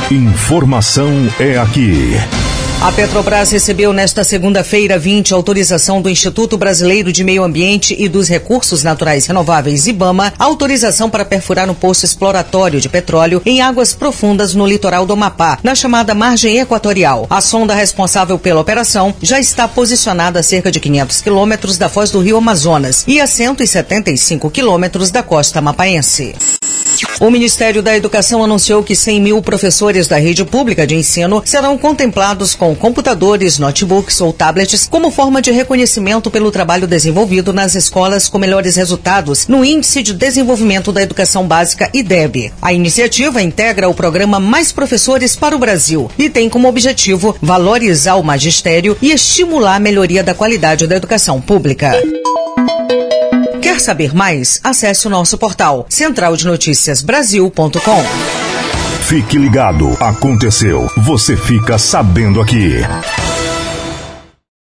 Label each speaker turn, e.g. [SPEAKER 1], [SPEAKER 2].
[SPEAKER 1] Informação é aqui.
[SPEAKER 2] A Petrobras recebeu nesta segunda-feira 20 autorização do Instituto Brasileiro de Meio Ambiente e dos Recursos Naturais Renováveis, IBAMA, autorização para perfurar um poço exploratório de petróleo em águas profundas no litoral do Amapá, na chamada margem equatorial. A sonda responsável pela operação já está posicionada a cerca de 500 quilômetros da foz do rio Amazonas e a 175 quilômetros da costa amapaense. O Ministério da Educação anunciou que 100 mil professores da rede pública de ensino serão contemplados com computadores, notebooks ou tablets como forma de reconhecimento pelo trabalho desenvolvido nas escolas com melhores resultados no Índice de Desenvolvimento da Educação Básica, IDEB. A iniciativa integra o programa Mais Professores para o Brasil e tem como objetivo valorizar o magistério e estimular a melhoria da qualidade da educação pública. Quer saber mais? Acesse o nosso portal centraldenoticiasbrasil.com.
[SPEAKER 1] Fique ligado, aconteceu, você fica sabendo aqui.